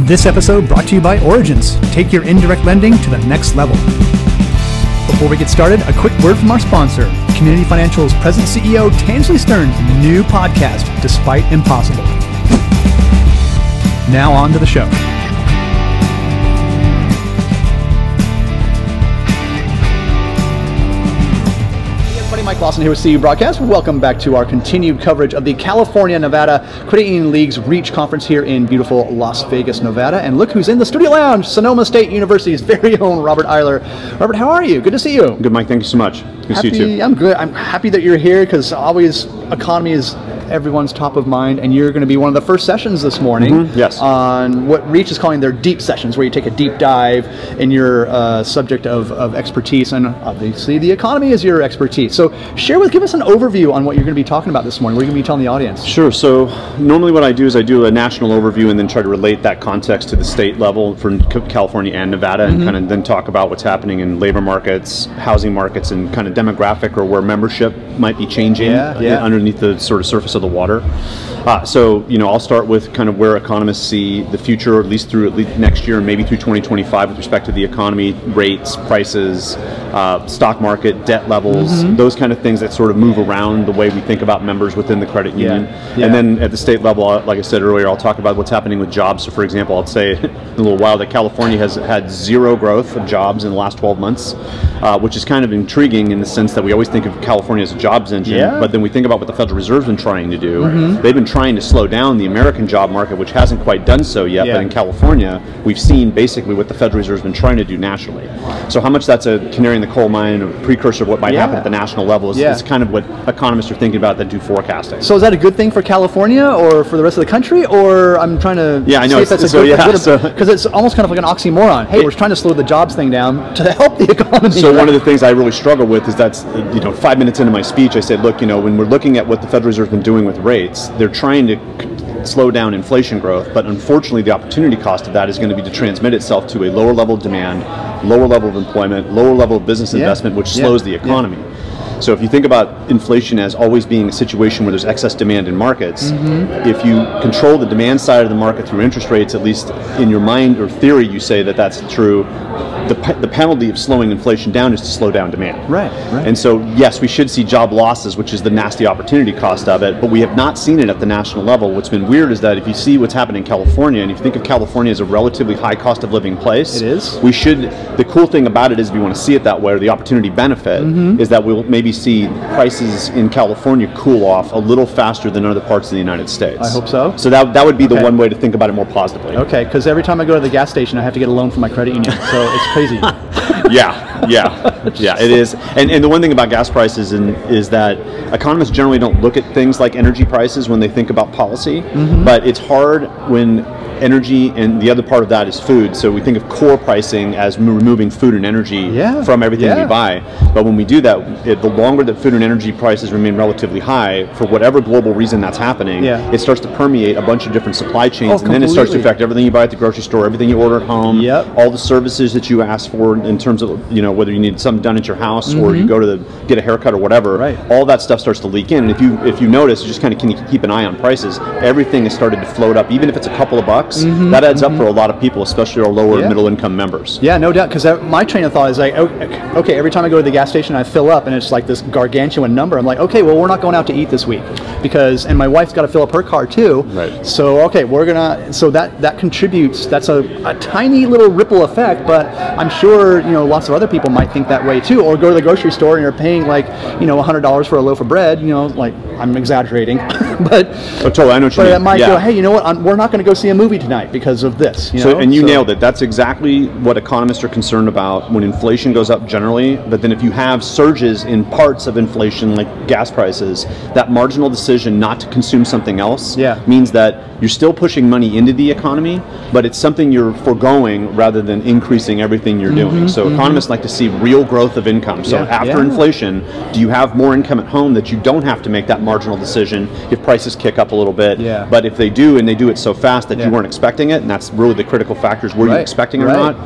This episode brought to you by Origins. Take your indirect lending to the next level. Before we get started, a quick word from our sponsor, Community Financial's President CEO Tansley Stearns' new podcast, Despite Impossible. Now on to the show. Mike Lawson here with CU Broadcast. Welcome back to our continued coverage of the California-Nevada Credit Union League's REACH conference here in beautiful Las Vegas, Nevada. And look who's in the studio lounge, Sonoma State University's very own Robert Eiler. Robert, how are you? Good to see you. Good, Mike. Thank you so much. Good to see you too. I'm good. I'm happy that you're here because always economy is everyone's top of mind, and you're going to be one of the first sessions this morning Yes. on what REACH is calling their deep sessions, where you take a deep dive in your subject of expertise, and obviously the economy is your expertise. So give us an overview on what you're going to be talking about this morning. What are you going to be telling the audience? Sure. So normally what I do is I do a national overview and then try to relate that context to the state level for California and Nevada, and kind of then talk about what's happening in labor markets, housing markets, and kind of demographic or where membership might be changing underneath the sort of surface of the water. So, I'll start with kind of where economists see the future, at least next year and maybe through 2025 with respect to the economy, rates, prices, stock market, debt levels, those kind of things that sort of move around the way we think about members within the credit union. And then at the state level, like I said earlier, I'll talk about what's happening with jobs. So, for example, I'll say in a little while that California has had zero growth of jobs in the last 12 months, which is kind of intriguing in the sense that we always think of California as a jobs engine, but then we think about what the Federal Reserve's been trying to do. They've been trying to slow down the American job market, which hasn't quite done so yet, but in California, we've seen basically what the Federal Reserve's been trying to do nationally. So how much that's a canary in the coal mine, a precursor of what might happen at the national level is kind of what economists are thinking about that do forecasting. So is that a good thing for California or for the rest of the country, or I'm trying to I know. because it's almost kind of like an oxymoron. Hey, we're trying to slow the jobs thing down to help the economy. So one of the things I really struggle with is that's 5 minutes into my speech, I said, look, when we're looking at what the Federal Reserve's been doing with rates, they're trying to slow down inflation growth, but unfortunately the opportunity cost of that is going to be to transmit itself to a lower level of demand, lower level of employment, lower level of business investment, which slows the economy. So if you think about inflation as always being a situation where there's excess demand in markets, if you control the demand side of the market through interest rates, at least in your mind or theory you say that that's true, the penalty of slowing inflation down is to slow down demand. Right. And so, yes, we should see job losses, which is the nasty opportunity cost of it, but we have not seen it at the national level. What's been weird is that if you see what's happening in California, and if you think of California as a relatively high cost of living place, it is. The cool thing about it is, if you want to see it that way, or the opportunity benefit, is that we'll maybe see prices in California cool off a little faster than other parts of the United States. I hope so. So that would be the one way to think about it more positively. Okay, because every time I go to the gas station, I have to get a loan from my credit union, so it's crazy. Yeah, it is. And the one thing about gas prices is that economists generally don't look at things like energy prices when they think about policy, but it's hard when energy and the other part of that is food. So we think of core pricing as removing food and energy from everything we buy. But when we do that, the longer that food and energy prices remain relatively high, for whatever global reason that's happening, it starts to permeate a bunch of different supply chains, and then it starts to affect everything you buy at the grocery store, everything you order at home, all the services that you ask for in terms of whether you need something done at your house or you go to get a haircut or whatever. All that stuff starts to leak in. And if you notice, you just kind of keep an eye on prices. Everything has started to float up, even if it's a couple of bucks. That adds up for a lot of people, especially our lower and middle income members. Yeah, no doubt, because my train of thought is like, okay, every time I go to the gas station, I fill up, and it's like this gargantuan number. I'm like, okay, well, we're not going out to eat this week, and my wife's got to fill up her car too. Right. So, okay, so that contributes, that's a tiny little ripple effect, but I'm sure, lots of other people might think that way too, or go to the grocery store and you're paying like, $100 for a loaf of bread, like, I'm exaggerating, but totally, I know what you mean. I might go, hey, you know what, we're not going to go see a movie tonight because of this. And you nailed it. That's exactly what economists are concerned about when inflation goes up generally. But then if you have surges in parts of inflation, like gas prices, that marginal decision not to consume something else means that you're still pushing money into the economy, but it's something you're foregoing rather than increasing everything you're doing. So economists like to see real growth of income. So after inflation, do you have more income at home that you don't have to make that marginal decision if prices kick up a little bit? But if they do, and they do it so fast that you weren't expecting it, and that's really the critical factors, were you expecting it or not?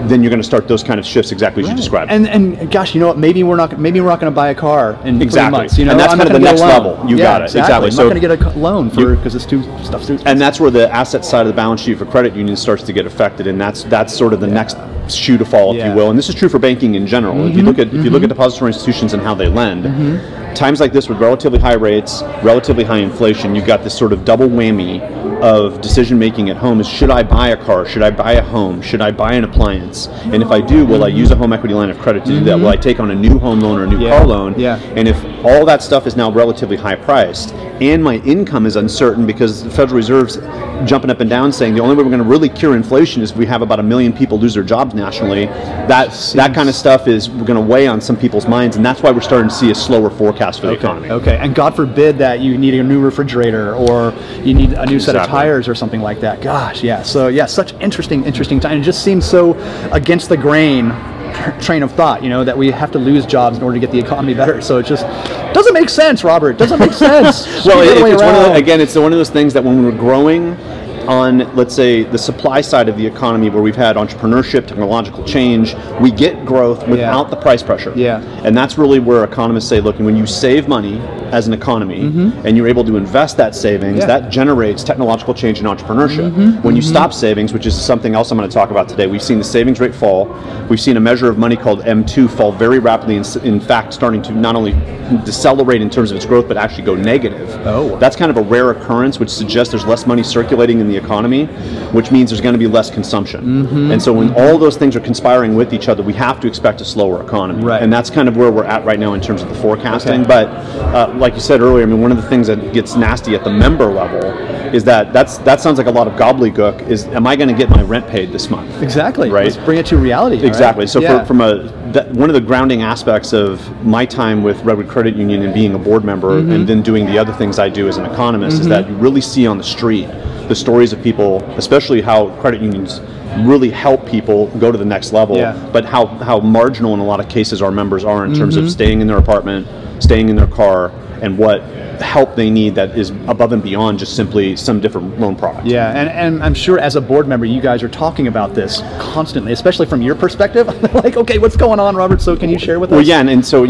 then you're going to start those kind of shifts exactly as you described. And gosh, you know what? Maybe we're not going to buy a car in 3 months. You know, and that's kind of the next level. You got it. Exactly. I'm not going to get a loan because it's too expensive. And that's where the asset side of the balance sheet for credit unions starts to get affected, and that's sort of the next shoe to fall, if you will. And this is true for banking in general. If you look at depository institutions and how they lend, times like this with relatively high rates, relatively high inflation, you've got this sort of double whammy of decision making at home. Is should I buy a car? Should I buy a home? Should I buy an appliance? And if I do, will I use a home equity line of credit to do that? Will I take on a new home loan or a new car loan? And if all that stuff is now relatively high priced and my income is uncertain because the Federal Reserve's jumping up and down saying the only way we're going to really cure inflation is if we have about 1 million people lose their jobs nationally, that kind of stuff is going to weigh on some people's minds, and that's why we're starting to see a slower forecast for the economy. Okay, and God forbid that you need a new refrigerator or you need a new set of tires or something like that. Gosh, yeah. So such interesting time. It just seems so against the grain train of thought, that we have to lose jobs in order to get the economy better. So it just doesn't make sense, Robert. It doesn't make sense. Well, it's one of those things that when we're growing on, let's say, the supply side of the economy where we've had entrepreneurship, technological change, we get growth without the price pressure. And that's really where economists say, look, when you save money as an economy and you're able to invest that savings, that generates technological change and entrepreneurship. When you stop savings, which is something else I'm going to talk about today, we've seen the savings rate fall. We've seen a measure of money called M2 fall very rapidly, in fact, starting to not only decelerate in terms of its growth, but actually go negative. That's kind of a rare occurrence, which suggests there's less money circulating in the economy, which means there's going to be less consumption. And so when all those things are conspiring with each other, we have to expect a slower economy. And that's kind of where we're at right now in terms of the forecasting. But like you said earlier, one of the things that gets nasty at the member level is that sounds like a lot of gobbledygook. Is, am I going to get my rent paid this month? Exactly. Right. Let's bring it to reality. Exactly. Right? So from one of the grounding aspects of my time with Redwood Credit Union and being a board member and then doing the other things I do as an economist is that you really see on the street the stories of people, especially how credit unions really help people go to the next level, but how marginal in a lot of cases our members are in terms of staying in their apartment, staying in their car, and what help they need that is above and beyond just simply some different loan product. And I'm sure as a board member you guys are talking about this constantly, especially from your perspective. Like, okay, what's going on, Robert? So can you share with us? Well, and so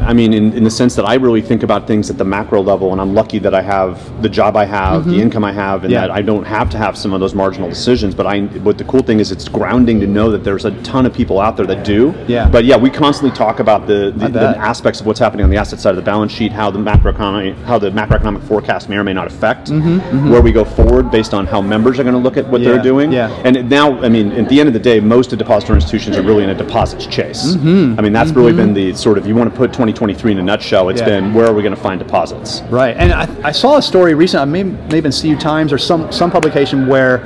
in the sense that I really think about things at the macro level, and I'm lucky that I have the job I have, the income I have, and that I don't have to have some of those marginal decisions. But the cool thing is it's grounding to know that there's a ton of people out there that do. But we constantly talk about the aspects of what's happening on the asset side of the balance sheet, how the macroeconomic forecast may or may not affect where we go forward based on how members are going to look at what they're doing. And now, at the end of the day, most of depository institutions are really in a deposits chase. That's really been the sort of, you want to put 2023 in a nutshell, it's been where are we going to find deposits? Right. And I saw a story recently, maybe in CU Times or some publication where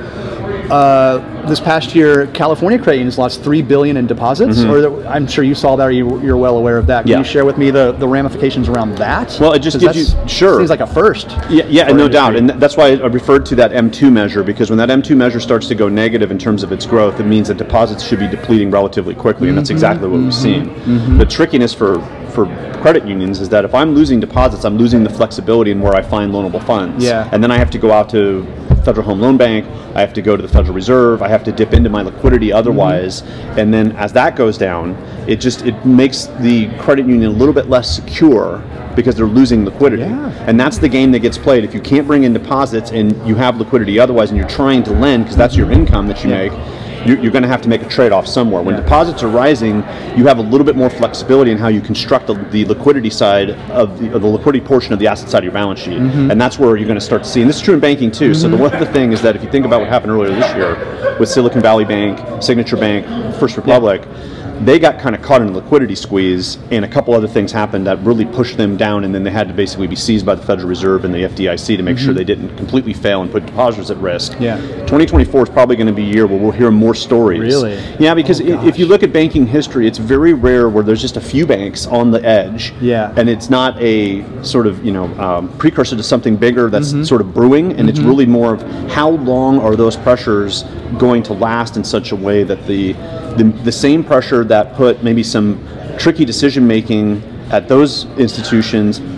this past year, California credit unions lost $3 billion in deposits. Or I'm sure you saw that, or you're well aware of that. Can you share with me the ramifications around that? Well, it just gives you seems like a first. No doubt, and that's why I referred to that M2 measure, because when that M2 measure starts to go negative in terms of its growth, it means that deposits should be depleting relatively quickly, and that's exactly what we've seen. The trickiness for credit unions is that if I'm losing deposits, I'm losing the flexibility in where I find loanable funds. And then I have to go out to Federal Home Loan Bank, I have to go to the Federal Reserve, I have to dip into my liquidity otherwise, and then as that goes down, it makes the credit union a little bit less secure because they're losing liquidity. And that's the game that gets played. If you can't bring in deposits and you have liquidity otherwise and you're trying to lend because that's your income that you make, you're going to have to make a trade-off somewhere. When deposits are rising, you have a little bit more flexibility in how you construct the liquidity side of the liquidity portion of the asset side of your balance sheet. And that's where you're going to start to see, and this is true in banking too. So the one other thing is that if you think about what happened earlier this year with Silicon Valley Bank, Signature Bank, First Republic, they got kind of caught in a liquidity squeeze, and a couple other things happened that really pushed them down, and then they had to basically be seized by the Federal Reserve and the FDIC to make sure they didn't completely fail and put depositors at risk. 2024 is probably going to be a year where we'll hear more stories. Really? Yeah, because if you look at banking history, it's very rare where there's just a few banks on the edge, and it's not a sort of precursor to something bigger that's sort of brewing, and it's really more of how long are those pressures going to last in such a way that the same pressure that put maybe some tricky decision making at those institutions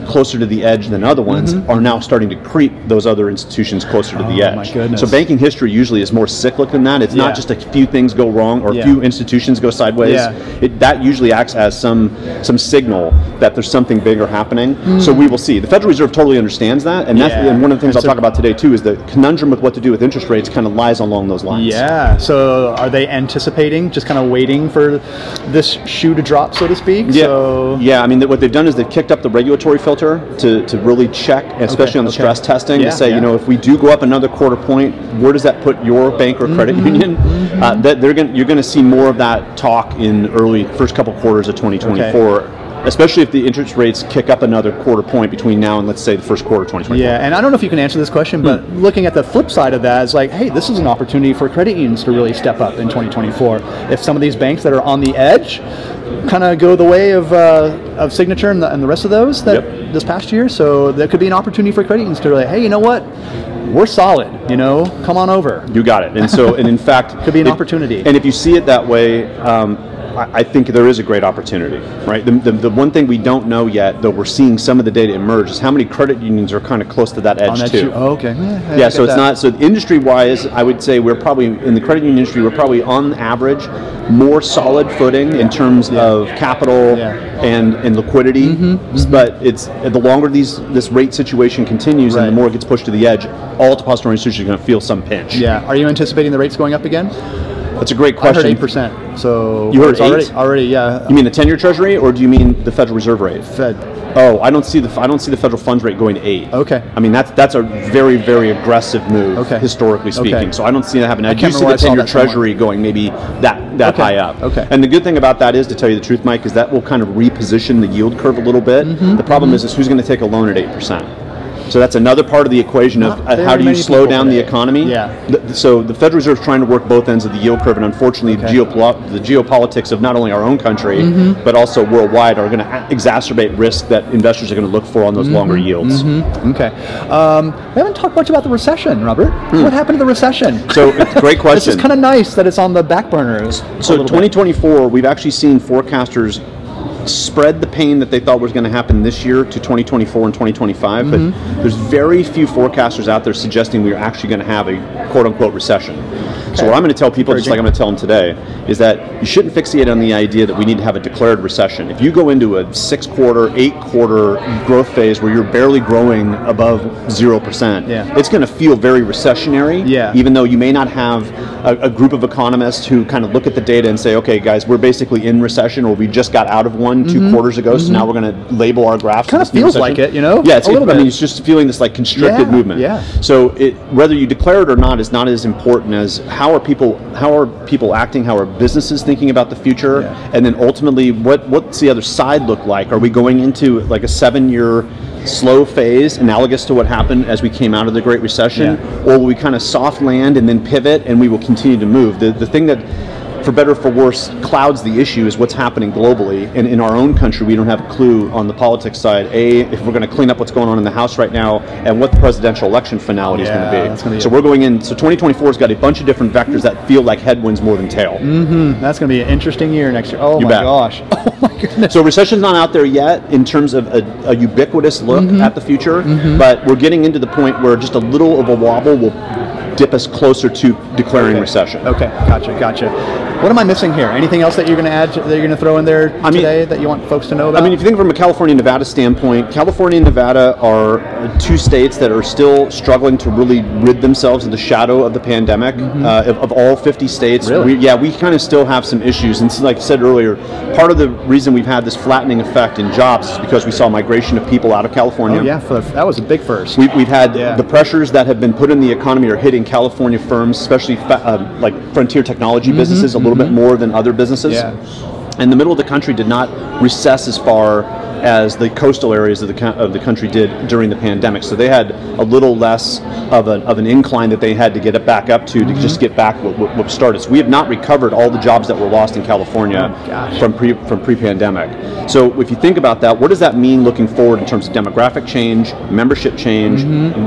closer to the edge than other ones are now starting to creep those other institutions closer to the edge. My goodness. So banking history usually is more cyclic than that. It's not just a few things go wrong or a few institutions go sideways. That usually acts as some signal that there's something bigger happening. So we will see. The Federal Reserve totally understands that, and and one of the things I'll talk about today too is the conundrum with what to do with interest rates kind of lies along those lines. Yeah. So are they anticipating, just kind of waiting for this shoe to drop, so to speak? Yeah. So I mean, what they've done is they've kicked up the regulatory filter to really check, especially on the stress testing, to say, if we do go up another quarter point, where does that put your bank or credit union? You're going to see more of that talk in first couple quarters of 2024. Especially if the interest rates kick up another quarter point between now and, let's say, the first quarter of 2024. Yeah, and I don't know if you can answer this question, but looking at the flip side of that is like, hey, this is an opportunity for credit unions to really step up in 2024. If some of these banks that are on the edge kind of go the way of Signature and the rest of those this past year, so there could be an opportunity for credit unions to really, hey, you know what? We're solid, come on over. You got it. And so, and in fact, could be an opportunity. And if you see it that way, I think there is a great opportunity, right? The one thing we don't know yet, though we're seeing some of the data emerge, is how many credit unions are kind of close to that edge too. Okay. So it's not, so industry-wise, I would say we're probably, in the credit union industry, we're probably on average more solid footing in terms of capital and liquidity. But it's the longer this rate situation continues and the more it gets pushed to the edge, all depository institutions are going to feel some pinch. Yeah. Are you anticipating the rates going up again? That's a great question. I heard 8%. So you heard 8? Already, yeah. You mean the 10-year Treasury, or do you mean the Federal Reserve rate? Fed. Oh, I don't see the federal funds rate going to 8. Okay. I mean that's a very, very aggressive move, historically speaking. Okay. So I don't see that happening. I do see the 10-year Treasury going maybe that high up. Okay. And the good thing about that is, to tell you the truth, Mike, is that will kind of reposition the yield curve a little bit. The problem is who's going to take a loan at 8%. So that's another part of the equation of how do you slow down the economy. So the Federal Reserve is trying to work both ends of the yield curve, and unfortunately the geopolitics of not only our own country, but also worldwide are going to exacerbate risk that investors are going to look for on those longer yields. Okay. We haven't talked much about the recession, Robert. What happened to the recession? So great question. This is kind of nice that it's on the back burner. So 2024, we've actually seen forecasters spread the pain that they thought was going to happen this year to 2024 and 2025, but there's very few forecasters out there suggesting we're actually going to have a quote-unquote recession. So what I'm going to tell people, just like I'm going to tell them today, is that you shouldn't fixate on the idea that we need to have a declared recession. If you go into a 6-quarter, 8-quarter growth phase where you're barely growing above 0%, it's going to feel very recessionary, even though you may not have a group of economists who kind of look at the data and say, okay, guys, we're basically in recession, or we just got out of one 2 quarters ago, so now we're going to label our graphs. Kind of feels like it, Yeah, it's a little bit. I mean, it's just feeling this like constricted movement. So whether you declare it or not is not as important as how are people acting, how are businesses thinking about the future, and then ultimately what's the other side look like? Are we going into like a 7-year slow phase analogous to what happened as we came out of the Great Recession, or will we kind of soft land and then pivot and we will continue to move? The thing that, for better or for worse, clouds the issue is what's happening globally. And in our own country, we don't have a clue on the politics side, if we're going to clean up what's going on in the House right now, and what the presidential election finality is going to be. So we're going in, so 2024 has got a bunch of different vectors that feel like headwinds more than tail. That's going to be an interesting year next year. Oh my gosh. Oh my goodness. So recession's not out there yet in terms of a ubiquitous look at the future, but we're getting into the point where just a little of a wobble will dip us closer to declaring recession. Okay, gotcha. What am I missing here? Anything else that you're going to add, that you're going to throw in there today that you want folks to know about? I mean, if you think from a California-Nevada standpoint, California and Nevada are 2 states that are still struggling to really rid themselves of the shadow of the pandemic. Of all 50 states, we kind of still have some issues. And like I said earlier, part of the reason we've had this flattening effect in jobs is because we saw migration of people out of California. That was a big first. We've had the pressures that have been put in the economy are hitting California firms, especially like frontier technology businesses, a little bit more than other businesses. And the middle of the country did not recess as far as the coastal areas of the country did during the pandemic. So they had a little less of an incline that they had to get it back up to just get back what started. So we have not recovered all the jobs that were lost in California from pre-pandemic. So if you think about that, what does that mean looking forward in terms of demographic change, membership change,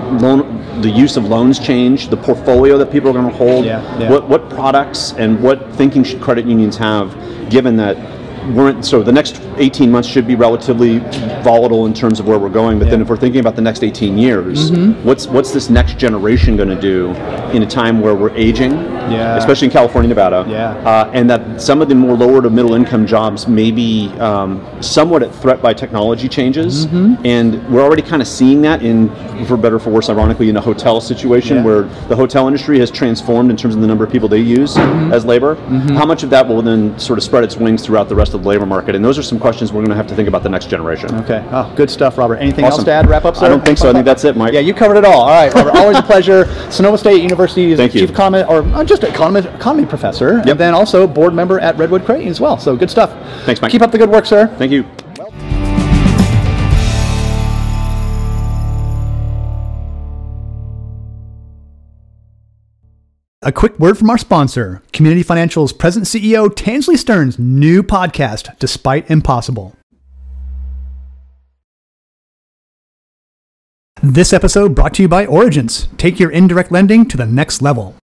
the use of loans change, the portfolio that people are going to hold? What products and what thinking should credit unions have, given that so the next 18 months should be relatively volatile in terms of where we're going. But then if we're thinking about the next 18 years, what's this next generation going to do in a time where we're aging, especially in California, Nevada, and that some of the more lower to middle income jobs may be somewhat at threat by technology changes. And we're already kind of seeing that for better or for worse, ironically, in a hotel situation where the hotel industry has transformed in terms of the number of people they use as labor. How much of that will then sort of spread its wings throughout the rest of the labor market? And those are some questions we're going to have to think about the next generation. Okay. Oh, good stuff, Robert. Anything else to add, wrap up, sir? I don't think so. I think that's it, Mike. Yeah, you covered it all. All right, Robert. Always a pleasure. Sonoma State University's chief economy professor, and then also board member at Redwood Creighton as well. So good stuff. Thanks, Mike. Keep up the good work, sir. Thank you. A quick word from our sponsor, Community Financial's present CEO, Tansley Stearns' new podcast, Despite Impossible. This episode brought to you by Origence. Take your indirect lending to the next level.